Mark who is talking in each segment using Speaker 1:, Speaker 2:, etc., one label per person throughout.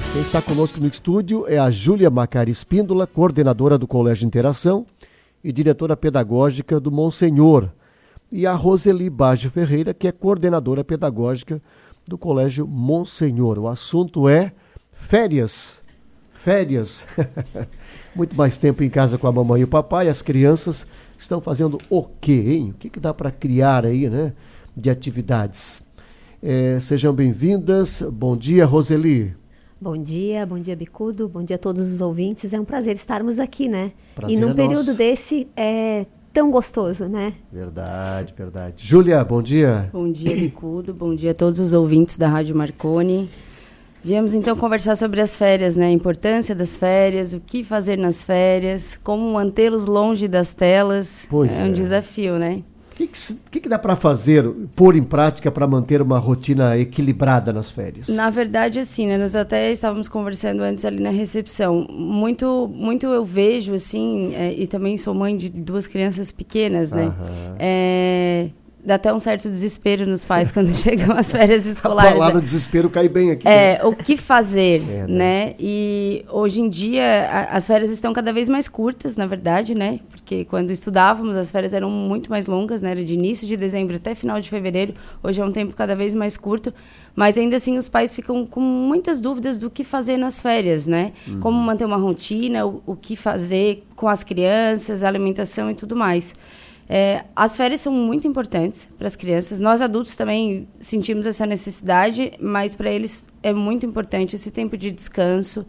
Speaker 1: Quem está conosco no estúdio é a Júlia Macari Espíndola, coordenadora do Colégio Interação e diretora pedagógica do Monsenhor. E a Roseli Baggio Ferreira, que é coordenadora pedagógica do Colégio Monsenhor. O assunto é férias. Férias. Muito mais tempo em casa com a mamãe e o papai. As crianças estão fazendo o quê, hein? O que dá para criar aí, né? De atividades. Sejam bem-vindas. Bom dia, Roseli.
Speaker 2: Bom dia Bicudo, bom dia a todos os ouvintes. É um prazer estarmos aqui, né?
Speaker 1: Prazer
Speaker 2: e num período
Speaker 1: nosso.
Speaker 2: Desse é tão gostoso, né?
Speaker 1: Verdade, verdade. Júlia, bom dia.
Speaker 3: Bom dia, Bicudo, bom dia a todos os ouvintes da Rádio Marconi. Viemos então conversar sobre as férias, né? A importância das férias, o que fazer nas férias, como mantê-los longe das telas.
Speaker 1: Pois
Speaker 3: é um desafio, né?
Speaker 1: O que dá para fazer, pôr em prática para manter uma rotina equilibrada nas férias?
Speaker 3: Na verdade, assim, né, nós até estávamos conversando antes ali na recepção. Muito eu vejo, assim, e também sou mãe de 2 crianças pequenas, né? Dá até um certo desespero nos pais quando chegam as férias escolares.
Speaker 1: A palavra desespero cai bem aqui.
Speaker 3: O que fazer, né? E hoje em dia as férias estão cada vez mais curtas, na verdade, né? Porque quando estudávamos as férias eram muito mais longas, né? Era de início de dezembro até final de fevereiro. Hoje é um tempo cada vez mais curto. Mas ainda assim os pais ficam com muitas dúvidas do que fazer nas férias, né? Como manter uma rotina, o que fazer com as crianças, a alimentação e tudo mais. As férias são muito importantes para as crianças. Nós adultos também sentimos essa necessidade, mas para eles é muito importante esse tempo de descanso,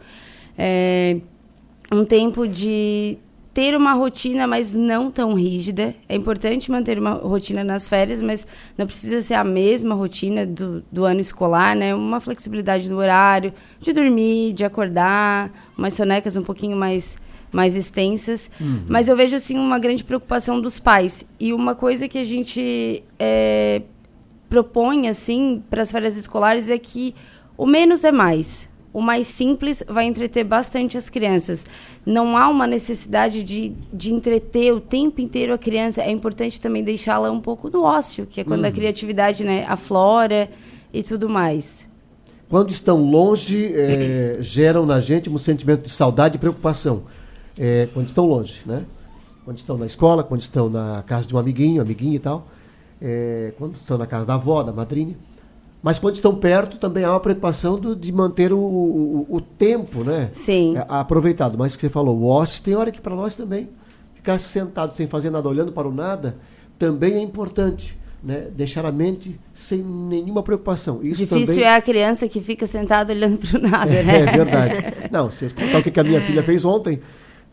Speaker 3: um tempo de ter uma rotina, mas não tão rígida. É importante manter uma rotina nas férias, mas não precisa ser a mesma rotina do ano escolar, né? Uma flexibilidade no horário, de dormir, de acordar, umas sonecas um pouquinho mais extensas, mas eu vejo assim uma grande preocupação dos pais, e uma coisa que a gente propõe assim para as férias escolares é que o menos é mais. O mais simples vai entreter bastante as crianças. Não há uma necessidade de entreter o tempo inteiro a criança. É importante também deixá-la um pouco no ócio, que é quando a criatividade, né, aflora e tudo mais.
Speaker 1: Quando estão longe, geram na gente um sentimento de saudade e preocupação. Quando estão longe, né? Quando estão na escola, quando estão na casa de um amiguinha e tal, quando estão na casa da avó, da madrinha. Mas quando estão perto, também há uma preocupação de manter o tempo, né?
Speaker 3: Sim.
Speaker 1: Aproveitado. Mas que você falou, o ócio, tem hora que para nós também, ficar sentado sem fazer nada, olhando para o nada, também é importante, né? Deixar a mente sem nenhuma preocupação. Isso
Speaker 3: difícil
Speaker 1: também...
Speaker 3: é a criança que fica sentada olhando para o nada, né?
Speaker 1: É verdade. Não, se eu contar o que a minha filha fez ontem,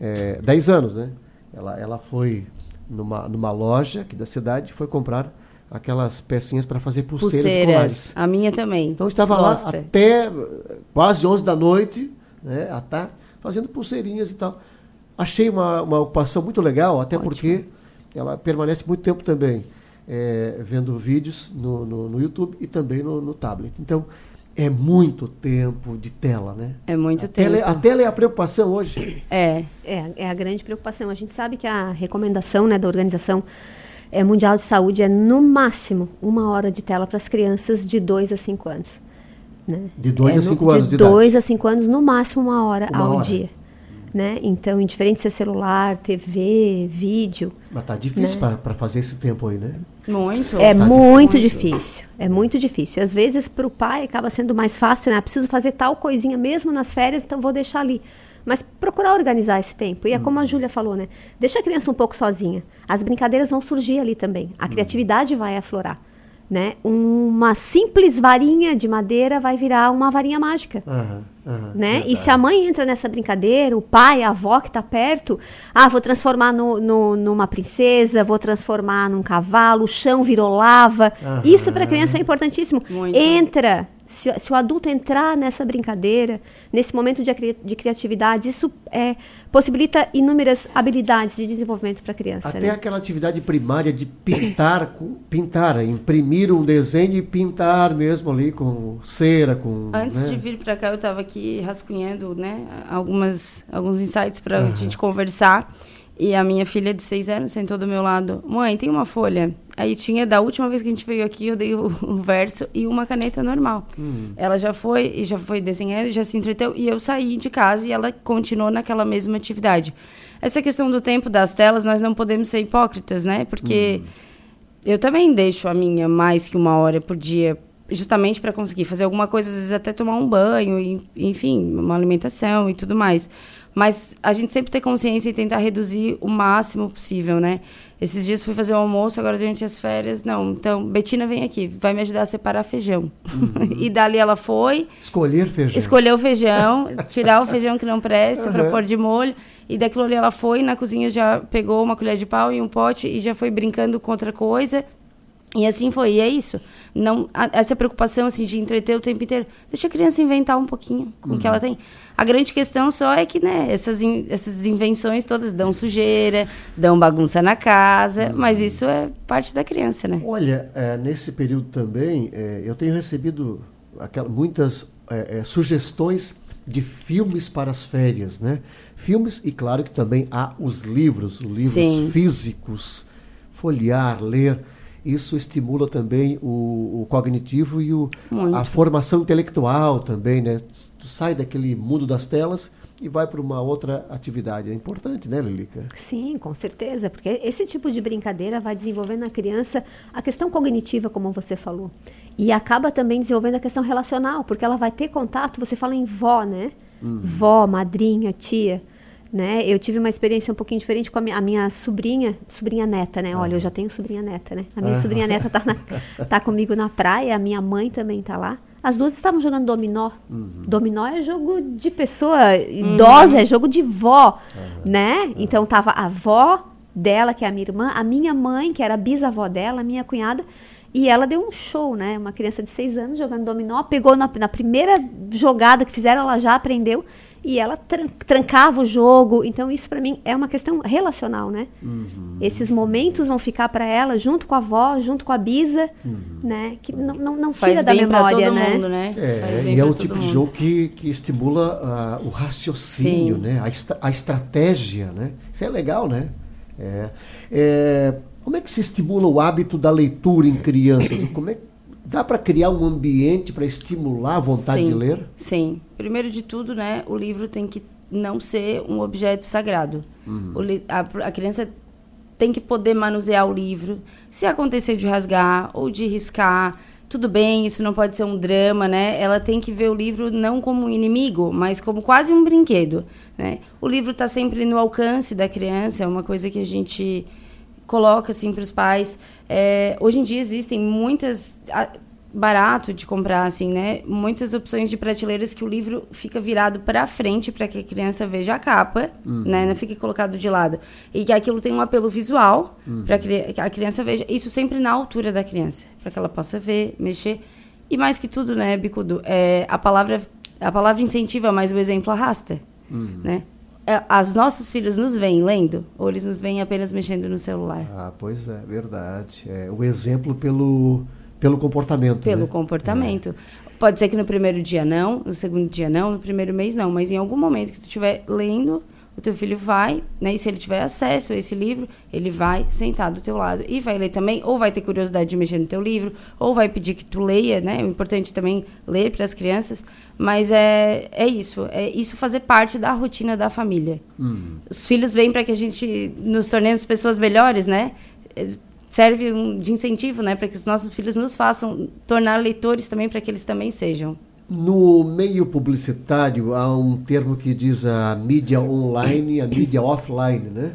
Speaker 1: 10 anos, né? Ela foi numa loja aqui da cidade, foi comprar aquelas pecinhas para fazer pulseiras escolares.
Speaker 3: A minha também.
Speaker 1: Então estava lá até quase 11 da noite, né? Fazendo pulseirinhas e tal. Achei uma ocupação muito legal, até Ótimo. Porque ela permanece muito tempo também vendo vídeos no YouTube e também no tablet. Então, é muito tempo de tela, né?
Speaker 3: É muito tempo.
Speaker 1: A tela é a preocupação hoje.
Speaker 2: É a grande preocupação. A gente sabe que a recomendação, né, da Organização Mundial de Saúde é, no máximo, 1 hora de tela para as crianças de 2 a 5 anos. Né?
Speaker 1: De 2 a 5 anos de idade?
Speaker 2: De 2 a 5 anos, no máximo 1 hora ao dia. Né? Então, indiferente se é celular, TV, vídeo.
Speaker 1: Mas tá difícil, né? para fazer esse tempo aí, né?
Speaker 3: Muito.
Speaker 2: Muito difícil. É muito difícil. Às vezes, para o pai, acaba sendo mais fácil, né? Preciso fazer tal coisinha mesmo nas férias, então vou deixar ali. Mas procurar organizar esse tempo. E é como a Júlia falou, né? Deixa a criança um pouco sozinha. As brincadeiras vão surgir ali também. A criatividade vai aflorar. Né? Uma simples varinha de madeira vai virar uma varinha mágica. Né? E se a mãe entra nessa brincadeira, o pai, a avó que está perto, vou transformar numa princesa, vou transformar num cavalo, o chão virou lava. Isso para a criança é importantíssimo. Muito. Entra. Se o adulto entrar nessa brincadeira, nesse momento de criatividade, isso possibilita inúmeras habilidades de desenvolvimento para a criança.
Speaker 1: Até
Speaker 2: né?
Speaker 1: Aquela atividade primária de pintar, imprimir um desenho e pintar mesmo ali com cera,
Speaker 3: Antes de vir para cá, eu estava aqui rascunhando, né, alguns insights para a gente conversar. E a minha filha de 6 anos sentou do meu lado. Mãe, tem uma folha Aí tinha, da última vez que a gente veio aqui, eu dei o verso e uma caneta normal. Ela já foi desenhando, já se entreteu, e eu saí de casa e ela continuou naquela mesma atividade. Essa questão do tempo das telas, nós não podemos ser hipócritas, né? Porque eu também deixo a minha mais que 1 hora por dia, justamente para conseguir fazer alguma coisa, às vezes até tomar um banho, enfim, uma alimentação e tudo mais. Mas a gente sempre ter consciência e tentar reduzir o máximo possível, né? Esses dias fui fazer o almoço, agora durante as férias, não. Então, Betina vem aqui, vai me ajudar a separar feijão. E dali ela foi... Escolher o feijão, tirar o feijão que não presta para pôr de molho. E daquilo ali ela foi, na cozinha já pegou uma colher de pau e um pote e já foi brincando com outra coisa. E assim foi, e é isso. Não, essa preocupação assim, de entreter o tempo inteiro. Deixa a criança inventar um pouquinho com o que ela tem. A grande questão só é que, né, essas invenções todas dão sujeira, dão bagunça na casa, mas isso é parte da criança, né?
Speaker 1: Olha, nesse período também, eu tenho recebido muitas sugestões de filmes para as férias, né? Filmes, e claro que também há os livros físicos, folhear, ler. Isso estimula também o cognitivo e a formação intelectual também, né? Tu sai daquele mundo das telas e vai para uma outra atividade. É importante, né, Lilica?
Speaker 2: Sim, com certeza, porque esse tipo de brincadeira vai desenvolvendo na criança a questão cognitiva, como você falou. E acaba também desenvolvendo a questão relacional, porque ela vai ter contato, você fala em vó, né? Vó, madrinha, tia. Né? Eu tive uma experiência um pouquinho diferente com a minha sobrinha neta, né? Olha, eu já tenho sobrinha neta, né? A minha sobrinha neta tá comigo na praia, a minha mãe também tá lá. As duas estavam jogando dominó. Dominó é jogo de pessoa idosa, é jogo de vó, né? Então tava a avó dela, que é a minha irmã, a minha mãe, que era a bisavó dela, a minha cunhada, e ela deu um show, né? Uma criança de 6 anos jogando dominó, pegou na primeira jogada que fizeram, ela já aprendeu. E ela trancava o jogo. Então, isso para mim é uma questão relacional, né? Esses momentos vão ficar para ela junto com a avó, junto com a bisa, né? Que não tira da memória,
Speaker 3: todo
Speaker 2: né?
Speaker 3: Mundo, né?
Speaker 1: E é o tipo de jogo que estimula o raciocínio, né? A estratégia, né? Isso é legal, né? Como é que se estimula o hábito da leitura em crianças? Dá para criar um ambiente para estimular a vontade de ler?
Speaker 3: Sim. Primeiro de tudo, né, o livro tem que não ser um objeto sagrado. A criança tem que poder manusear o livro. Se acontecer de rasgar ou de riscar, tudo bem, isso não pode ser um drama, né? Ela tem que ver o livro não como um inimigo, mas como quase um brinquedo, né? O livro está sempre no alcance da criança, é uma coisa que a gente coloca assim para os pais. Hoje em dia existem muitas, barato de comprar assim, né? Muitas opções de prateleiras que o livro fica virado para frente para que a criança veja a capa, né? Não fique colocado de lado, e que aquilo tem um apelo visual para que a criança veja isso sempre na altura da criança, para que ela possa ver, mexer. E mais que tudo, né, Bicudo, a palavra incentiva, mas o exemplo arrasta, né? Os nossos filhos nos veem lendo ou eles nos veem apenas mexendo no celular?
Speaker 1: Pois é, verdade. O exemplo pelo comportamento.
Speaker 3: Pelo comportamento. Pode ser que no primeiro dia não, no segundo dia não, no primeiro mês não, mas em algum momento que tu estiver lendo, o teu filho vai, né, e se ele tiver acesso a esse livro, ele vai sentar do teu lado e vai ler também, ou vai ter curiosidade de mexer no teu livro, ou vai pedir que tu leia, né? O importante também ler para as crianças, mas é isso fazer parte da rotina da família. Os filhos vêm para que a gente nos tornemos pessoas melhores, né? Serve de incentivo, né, para que os nossos filhos nos façam tornar leitores também, para que eles também sejam.
Speaker 1: No meio publicitário, há um termo que diz a mídia online e a mídia offline, né?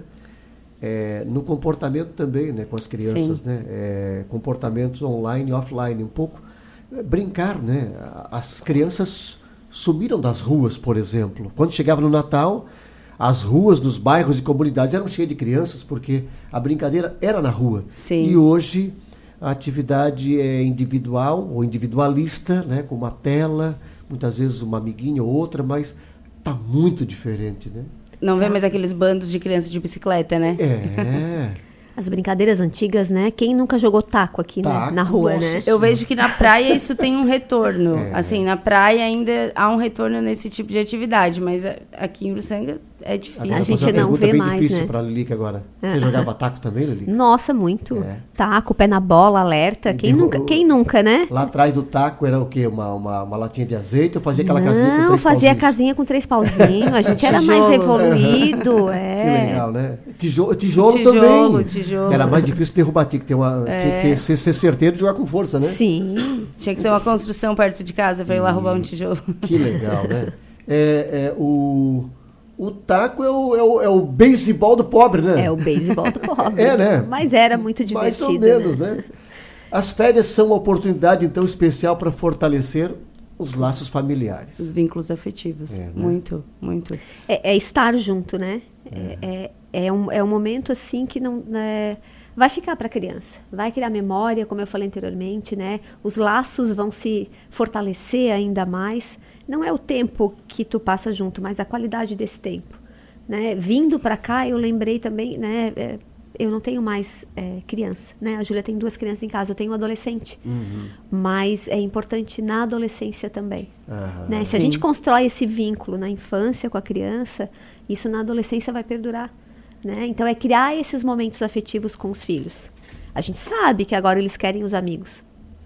Speaker 1: No comportamento também, né, com as crianças, né? Comportamentos online e offline, um pouco brincar, né? As crianças sumiram das ruas, por exemplo. Quando chegava no Natal, as ruas dos bairros e comunidades eram cheias de crianças, porque a brincadeira era na rua.
Speaker 3: Sim.
Speaker 1: E hoje a atividade é individual ou individualista, né, com uma tela, muitas vezes uma amiguinha ou outra, mas está muito diferente, né?
Speaker 3: Não vê mais aqueles bandos de crianças de bicicleta, né?
Speaker 2: As brincadeiras antigas, né? Quem nunca jogou taco aqui, né? Na rua, né?
Speaker 3: Eu vejo que na praia isso tem um retorno. Assim, na praia ainda há um retorno nesse tipo de atividade, mas aqui em Uruçanga é difícil.
Speaker 2: A gente não vê
Speaker 1: bem
Speaker 2: mais,
Speaker 1: difícil
Speaker 2: né?
Speaker 1: para a Lilica agora. Você jogava taco também, Lilica?
Speaker 2: Nossa, muito. Taco, pé na bola, alerta.
Speaker 1: E
Speaker 2: Quem nunca, né?
Speaker 1: Lá atrás do taco era o quê? Uma latinha de azeite? Eu fazia aquela casinha com 3
Speaker 2: Não, fazia
Speaker 1: pauzinhos?
Speaker 2: casinha com 3 pauzinhos. A gente era mais evoluído.
Speaker 1: Que legal, né? Tijolo também.
Speaker 3: Tijolo.
Speaker 1: Era mais difícil derrubar, tinha que ter ser certeiro e jogar com força, né?
Speaker 2: Sim.
Speaker 3: Tinha que ter uma construção perto de casa para ir lá roubar um tijolo.
Speaker 1: Que legal, né? O taco é o beisebol do pobre, né?
Speaker 2: É o beisebol do pobre.
Speaker 1: Né?
Speaker 2: Mas era muito divertido.
Speaker 1: Mais ou menos, né? As férias são uma oportunidade, então, especial para fortalecer os laços familiares.
Speaker 3: Os vínculos afetivos.
Speaker 1: Né?
Speaker 3: Muito, muito.
Speaker 2: É estar junto, né? É um momento, assim, que não... vai ficar para a criança. Vai criar memória, como eu falei anteriormente, né? Os laços vão se fortalecer ainda mais. Não é o tempo que tu passa junto, mas a qualidade desse tempo, né? Vindo para cá, eu lembrei também, né? Eu não tenho mais criança, né? A Júlia tem 2 crianças em casa, eu tenho um adolescente. Mas é importante na adolescência também. Né? Se a gente constrói esse vínculo na infância com a criança, isso na adolescência vai perdurar. Né? Então, é criar esses momentos afetivos com os filhos. A gente sabe que agora eles querem os amigos.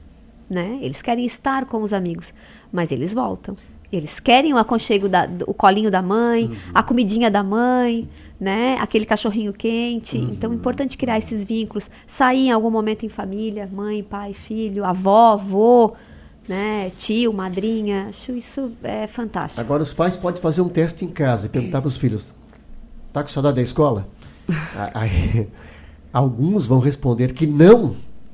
Speaker 2: Né? Eles querem estar com os amigos, mas eles voltam. Eles querem o aconchego, o colinho da mãe, a comidinha da mãe, né? Aquele cachorrinho quente. Então, é importante criar esses vínculos. Sair em algum momento em família, mãe, pai, filho, avó, avô, né? Tio, madrinha. Acho isso fantástico.
Speaker 1: Agora, os pais podem fazer um teste em casa e perguntar para os filhos: tá com saudade da escola? Aí, alguns vão responder que não,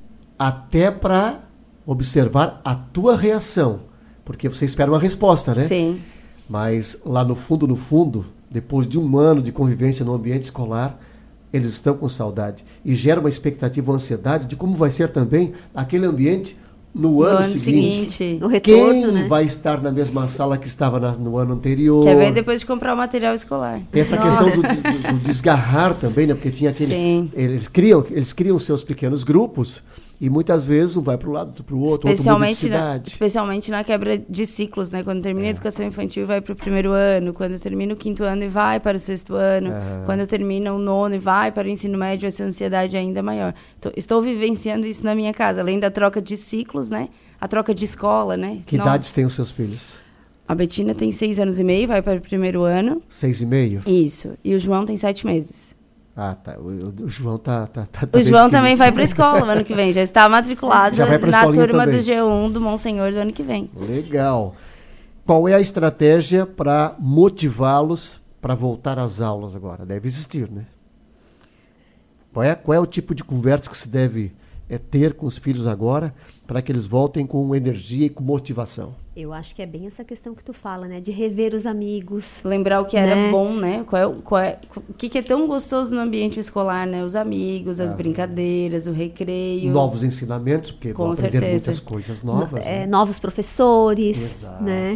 Speaker 1: até para observar a tua reação, porque você espera uma resposta, né?
Speaker 3: Sim.
Speaker 1: Mas lá no fundo, depois de 1 ano de convivência no ambiente escolar, eles estão com saudade e gera uma expectativa, uma ansiedade de como vai ser também aquele ambiente no ano seguinte.
Speaker 2: No retorno,
Speaker 1: Quem
Speaker 2: né?
Speaker 1: vai estar na mesma sala que estava no ano anterior?
Speaker 3: Quer ver depois de comprar o material escolar.
Speaker 1: Tem essa questão do desgarrar também, né? Porque tinha aquele...
Speaker 3: Sim.
Speaker 1: Eles criam seus pequenos grupos e muitas vezes um vai para o lado, outro para o outro,
Speaker 3: especialmente na quebra de ciclos, né? Quando termina a educação infantil e vai para o 1º ano, quando termina o 5º ano e vai para o 6º ano, quando termina o 9º e vai para o ensino médio, essa ansiedade é ainda maior. Estou vivenciando isso na minha casa, além da troca de ciclos, né? A troca de escola, né?
Speaker 1: Que idades têm os seus filhos?
Speaker 3: A Betina tem 6 anos e meio, vai para o 1º ano.
Speaker 1: 6,5?
Speaker 3: Isso. E o João tem 7 meses.
Speaker 1: Ah, tá. O João tá
Speaker 3: o João também vai para a escola ano que vem. Já está matriculado na turma
Speaker 1: também.
Speaker 3: do G1 do Monsenhor do ano que vem.
Speaker 1: Legal. Qual é a estratégia para motivá-los para voltar às aulas agora? Deve existir, né? Qual é o tipo de conversa que se deve ter com os filhos agora para que eles voltem com energia e com motivação?
Speaker 2: Eu acho que é bem essa questão que tu fala, né? De rever os amigos.
Speaker 3: Lembrar o que era bom, né? O que é tão gostoso no ambiente escolar, né? Os amigos, as brincadeiras, o recreio.
Speaker 1: Novos ensinamentos, porque vão aprender muitas coisas novas. Né?
Speaker 2: Novos professores.
Speaker 1: Exato.
Speaker 2: Né?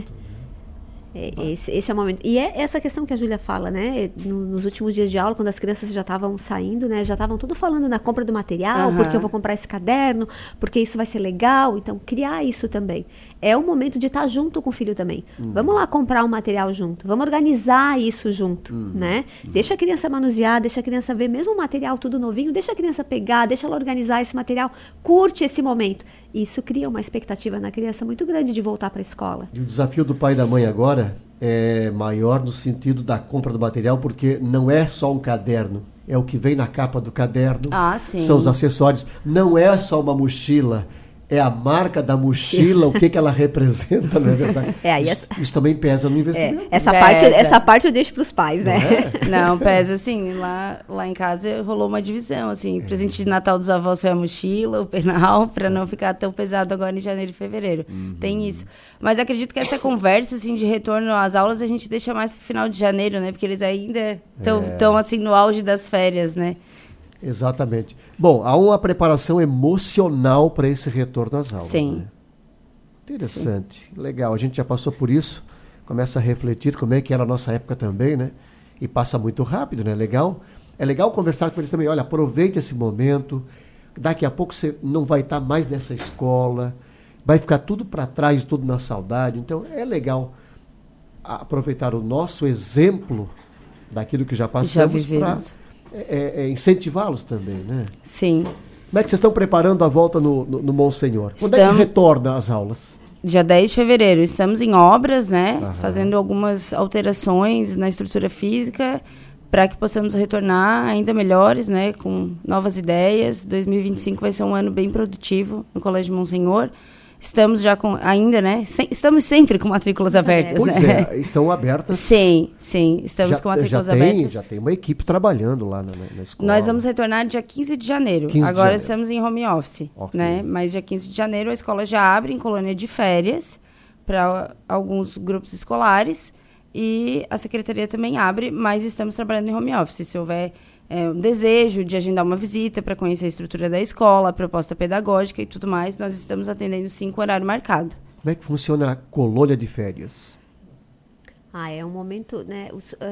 Speaker 2: Esse é o momento. E é essa questão que a Júlia fala, né? Nos últimos dias de aula, quando as crianças já estavam saindo, né? Já estavam tudo falando na compra do material, porque eu vou comprar esse caderno, porque isso vai ser legal. Então, criar isso também. É o momento de estar junto com o filho também. Vamos lá comprar um material junto. Vamos organizar isso junto, né? Deixa a criança manusear, deixa a criança ver mesmo o material tudo novinho, deixa a criança pegar, deixa ela organizar esse material. Curte esse momento. Isso cria uma expectativa na criança muito grande de voltar para a escola.
Speaker 1: E o desafio do pai e da mãe agora é maior no sentido da compra do material, porque não é só um caderno, é o que vem na capa do caderno, são os acessórios, não é só uma mochila, é a marca da mochila, o que ela representa, não é verdade? Isso também pesa no investimento.
Speaker 2: Essa parte eu deixo para os pais, né?
Speaker 3: Não, pesa assim, lá em casa rolou uma divisão, assim, presente de Natal dos avós foi a mochila, o penal, para não ficar tão pesado agora em janeiro e fevereiro. Tem isso. Mas acredito que essa conversa, assim, de retorno às aulas, a gente deixa mais para o final de janeiro, né? Porque eles ainda estão assim, no auge das férias, né?
Speaker 1: Exatamente. Bom, há uma preparação emocional para esse retorno às aulas.
Speaker 3: Sim.
Speaker 1: Né? Interessante. Sim. Legal. A gente já passou por isso, começa a refletir como é que era a nossa época também, né? E passa muito rápido, né? Legal. É legal conversar com eles também. Olha, aproveite esse momento. Daqui a pouco você não vai estar mais nessa escola. Vai ficar tudo para trás, tudo na saudade. Então, é legal aproveitar o nosso exemplo daquilo que já passamos para incentivá-los também, né?
Speaker 3: Sim.
Speaker 1: Como é que vocês estão preparando a volta no Monsenhor? Quando é que retorna as aulas?
Speaker 3: Dia 10 de fevereiro. Estamos em obras, né? Fazendo algumas alterações na estrutura física para que possamos retornar ainda melhores, né? Com novas ideias. 2025 vai ser um ano bem produtivo no Colégio Monsenhor. Estamos já com, ainda, né? Estamos sempre com matrículas abertas,
Speaker 1: pois
Speaker 3: né?
Speaker 1: Estão abertas.
Speaker 3: Sim, estamos com matrículas abertas.
Speaker 1: Já tem uma equipe trabalhando lá na escola.
Speaker 3: Nós vamos retornar dia 15 de janeiro. Agora estamos em home office, né? Mas dia 15 de janeiro a escola já abre em colônia de férias para alguns grupos escolares e a secretaria também abre, mas estamos trabalhando em home office. Se houver um desejo de agendar uma visita para conhecer a estrutura da escola, a proposta pedagógica e tudo mais, nós estamos atendendo 5 horário marcado.
Speaker 1: Como é que funciona a colônia de férias?
Speaker 2: É um momento, né,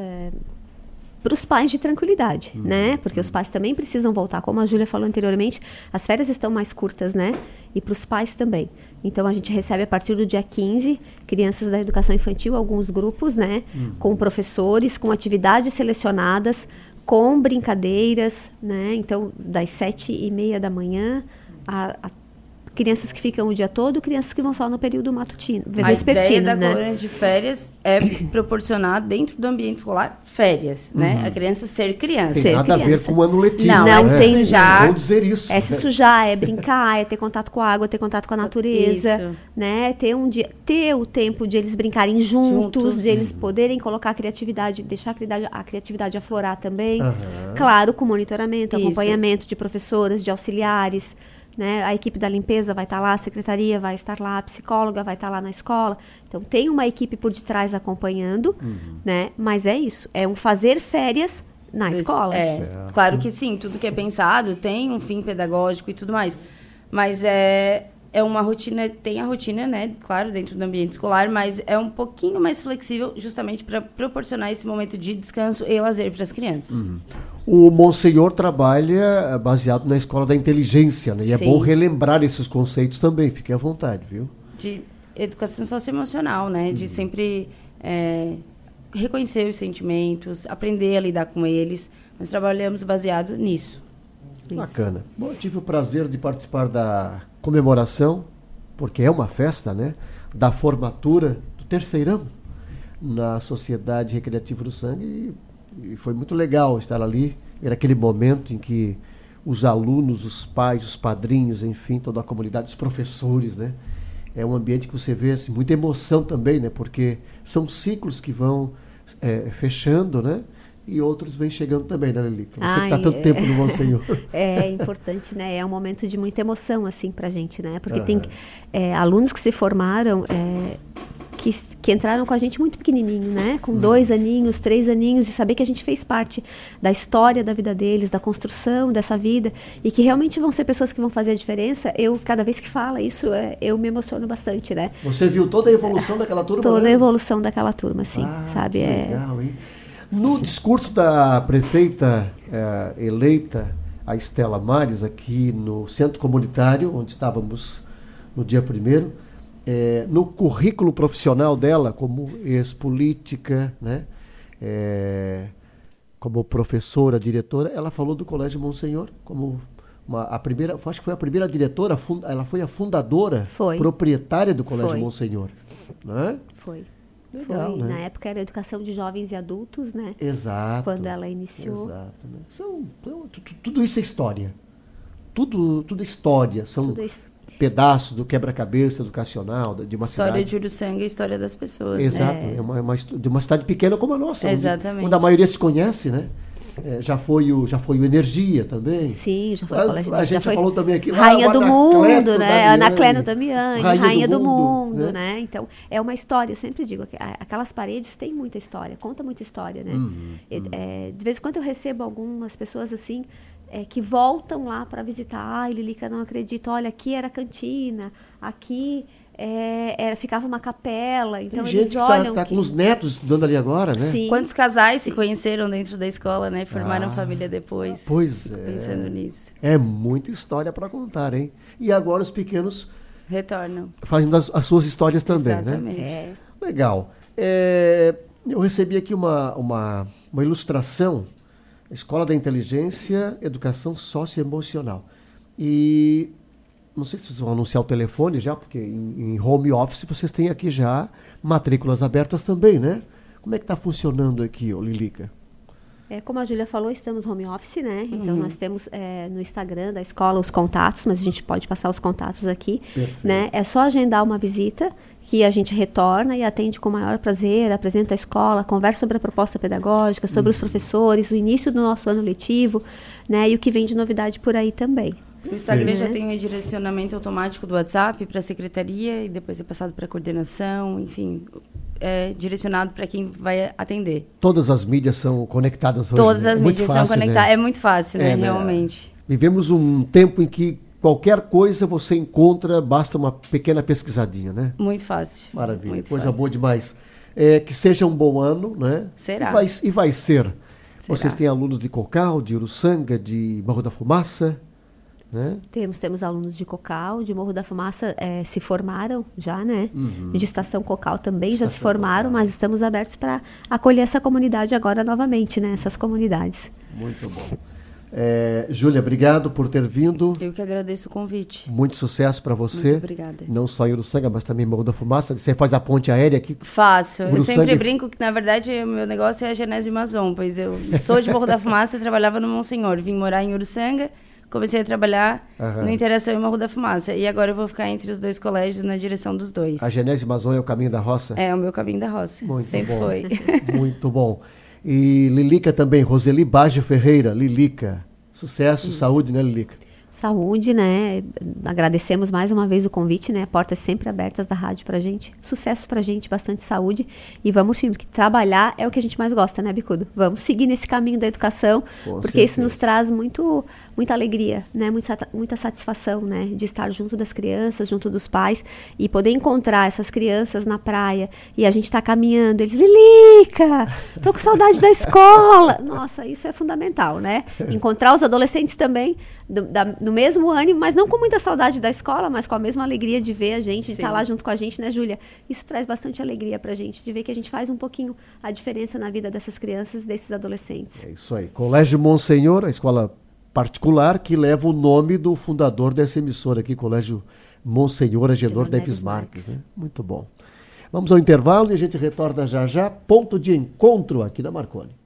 Speaker 2: para os pais de tranquilidade, né? Porque os pais também precisam voltar. Como a Júlia falou anteriormente, as férias estão mais curtas, né? E para os pais também. Então, a gente recebe a partir do dia 15, crianças da educação infantil, alguns grupos, né? Com professores, com atividades selecionadas, com brincadeiras, né? Então, das 7h30 da manhã, a crianças que ficam o dia todo, crianças que vão só no período matutino, vespertino,
Speaker 3: a ideia da
Speaker 2: né?
Speaker 3: colônia de férias é proporcionar dentro do ambiente escolar férias, né? A criança ser criança.
Speaker 1: Tem nada a ver com o ano letivo.
Speaker 2: Não tem
Speaker 3: sujar.
Speaker 1: Vamos dizer isso.
Speaker 2: É se sujar, é brincar, é ter contato com a água, ter contato com a natureza,
Speaker 3: isso,
Speaker 2: né? Ter o tempo de eles brincarem juntos, de eles poderem colocar a criatividade, deixar a criatividade aflorar também. Claro, com monitoramento, acompanhamento de professoras, de auxiliares, né? A equipe da limpeza vai estar lá, a secretaria vai estar lá, a psicóloga vai estar lá na escola. Então, tem uma equipe por detrás acompanhando, né? Mas é isso, é um fazer férias na escola.
Speaker 3: Claro que sim, tudo que é pensado tem um fim pedagógico e tudo mais. Mas é uma rotina, tem a rotina, né? Claro, dentro do ambiente escolar, mas é um pouquinho mais flexível justamente para proporcionar esse momento de descanso e lazer para as crianças.
Speaker 1: O Monsenhor trabalha baseado na Escola da Inteligência, né? E é bom relembrar esses conceitos também, fique à vontade, viu?
Speaker 3: De educação socioemocional, né? De sempre reconhecer os sentimentos, aprender a lidar com eles. Nós trabalhamos baseado nisso.
Speaker 1: Bacana. Bom, eu tive o prazer de participar da comemoração, porque é uma festa, né? Da formatura do terceirão na Sociedade Recreativa do Sangue. E foi muito legal estar ali. Era aquele momento em que os alunos, os pais, os padrinhos, enfim, toda a comunidade, os professores, né? É um ambiente que você vê assim, muita emoção também, né? Porque são ciclos que vão fechando, né? E outros vêm chegando também, né, Lelita? Você que está tanto tempo no Monsenhor.
Speaker 2: É importante, né? É um momento de muita emoção, assim, pra gente, né? Porque tem alunos que se formaram, que entraram com a gente muito pequenininho, né? Com 2 aninhos, 3 aninhos, e saber que a gente fez parte da história da vida deles, da construção dessa vida, e que realmente vão ser pessoas que vão fazer a diferença. Cada vez que fala isso, eu me emociono bastante, né?
Speaker 1: Você viu toda a evolução daquela turma?
Speaker 2: Toda a evolução daquela turma, sim, sabe?
Speaker 1: Legal, hein? No discurso da prefeita eleita, a Estela Mares, aqui no Centro Comunitário, onde estávamos no dia 1º, no currículo profissional dela, como ex-política, né? Como professora, diretora, ela falou do Colégio Monsenhor como a primeira, acho que foi a primeira diretora, ela foi a fundadora, proprietária do Colégio Monsenhor, né?
Speaker 2: Foi.
Speaker 1: Legal,
Speaker 2: foi.
Speaker 1: Né?
Speaker 2: Na época era educação de jovens e adultos, né?
Speaker 1: Exato.
Speaker 2: Quando ela iniciou.
Speaker 1: Exato. Né? Tudo isso é história. Tudo é história. São pedaços do quebra-cabeça educacional de uma cidade.
Speaker 3: História de Uruçanga e a história das pessoas.
Speaker 1: Exato. De uma cidade pequena como a nossa.
Speaker 3: Exatamente.
Speaker 1: Onde a maioria se conhece, né? Já foi o Energia também.
Speaker 2: Sim, já foi o Colégio.
Speaker 1: A gente já falou também aqui.
Speaker 2: Rainha do Mundo, né? Anacleto Damiani, Rainha do Mundo,
Speaker 1: né?
Speaker 2: né? Então, é uma história, eu sempre digo, aquelas paredes têm muita história, conta muita história, né? De vez em quando eu recebo algumas pessoas assim, que voltam lá para visitar. Lilica, não acredito, olha, aqui era a cantina, aqui ficava uma capela. Então,
Speaker 1: tem gente
Speaker 2: eles olham
Speaker 1: que está com os netos estudando ali agora, né?
Speaker 2: Sim.
Speaker 3: Quantos casais se conheceram dentro da escola, né? Formaram família depois.
Speaker 1: Pois é.
Speaker 3: Pensando nisso.
Speaker 1: É muita história para contar, hein? E agora os pequenos
Speaker 3: retornam.
Speaker 1: Fazendo as suas histórias também,
Speaker 3: exatamente,
Speaker 1: né? Legal. Eu recebi aqui uma ilustração, Escola da Inteligência, Educação Socioemocional. E não sei se vocês vão anunciar o telefone já, porque em home office vocês têm aqui já matrículas abertas também, né? Como é que está funcionando aqui, Lilica?
Speaker 2: Como a Júlia falou, estamos home office, né? Então, nós temos no Instagram da escola os contatos, mas a gente pode passar os contatos aqui.
Speaker 1: Perfeito.
Speaker 2: Né? É só agendar uma visita que a gente retorna e atende com o maior prazer, apresenta a escola, conversa sobre a proposta pedagógica, sobre os professores, o início do nosso ano letivo, né? E o que vem de novidade por aí também.
Speaker 3: O Instagram já tem um redirecionamento automático do WhatsApp para a secretaria e depois é passado para a coordenação, enfim, é direcionado para quem vai atender.
Speaker 1: Todas as mídias são conectadas hoje.
Speaker 3: Todas as
Speaker 1: é
Speaker 3: mídias
Speaker 1: fácil,
Speaker 3: são conectadas.
Speaker 1: né?
Speaker 3: É muito fácil, né? Realmente.
Speaker 1: Vivemos um tempo em que qualquer coisa você encontra, basta uma pequena pesquisadinha, né?
Speaker 3: Muito fácil.
Speaker 1: Maravilha,
Speaker 3: muito
Speaker 1: coisa
Speaker 3: fácil.
Speaker 1: boa demais. Que seja um bom ano, né?
Speaker 3: Será.
Speaker 1: E vai ser.
Speaker 3: Será.
Speaker 1: Vocês têm alunos de Cocal, de Uruçanga, de Morro da Fumaça, né?
Speaker 2: Temos alunos de Cocal, de Morro da Fumaça, se formaram já, né? De Estação Cocal também já se formaram, mas estamos abertos para acolher essa comunidade agora novamente, né? Essas comunidades.
Speaker 1: Muito bom. Júlia, obrigado por ter vindo.
Speaker 3: Eu que agradeço o convite.
Speaker 1: Muito sucesso para você.
Speaker 3: Muito obrigada.
Speaker 1: Não só em Uruçanga, mas também em Morro da Fumaça. Você faz a ponte aérea aqui?
Speaker 3: Faço. Eu
Speaker 1: Uruçanga
Speaker 3: sempre brinco que, na verdade, o meu negócio é a Genésio Mazon, pois eu sou de Morro da Fumaça e trabalhava no Monsenhor. Vim morar em Uruçanga, comecei a trabalhar no Interação em Morro da Fumaça. E agora eu vou ficar entre os dois colégios, na direção dos dois.
Speaker 1: A Genésio Mazon é o caminho da roça?
Speaker 3: É o meu caminho da roça.
Speaker 1: Muito
Speaker 3: sempre
Speaker 1: bom.
Speaker 3: foi.
Speaker 1: Muito bom. E Lilica também, Roseli Baggio Ferreira. Lilica, sucesso, saúde, né, Lilica?
Speaker 2: Saúde, né? Agradecemos mais uma vez o convite, né? Portas sempre abertas da rádio pra gente. Sucesso pra gente, bastante saúde. E vamos, sim, porque trabalhar é o que a gente mais gosta, né, Bicudo? Vamos seguir nesse caminho da educação, porque isso nos traz muita alegria, né? Muita satisfação, né? De estar junto das crianças, junto dos pais e poder encontrar essas crianças na praia e a gente tá caminhando, eles, Lilica, tô com saudade da escola. Nossa, isso é fundamental, né? Encontrar os adolescentes também no mesmo ânimo, mas não com muita saudade da escola, mas com a mesma alegria de ver a gente, de estar lá junto com a gente, né, Júlia? Isso traz bastante alegria pra gente, de ver que a gente faz um pouquinho a diferença na vida dessas crianças, desses adolescentes.
Speaker 1: É isso aí. Colégio Monsenhor, a escola particular que leva o nome do fundador dessa emissora aqui, Colégio Monsenhor Agenor Neves Marques, né? Muito bom. Vamos ao intervalo e a gente retorna já já. Ponto de encontro aqui na Marconi.